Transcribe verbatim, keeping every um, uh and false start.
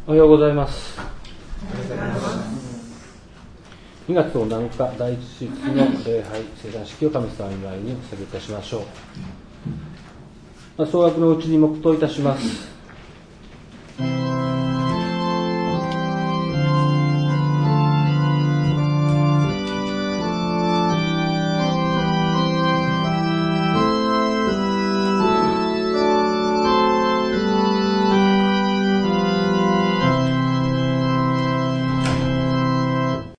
おはようございます。にがつのなのか第一日の礼拝聖壇式を神様の前にお捧げいたしましょう。総額のうちに黙祷いたします。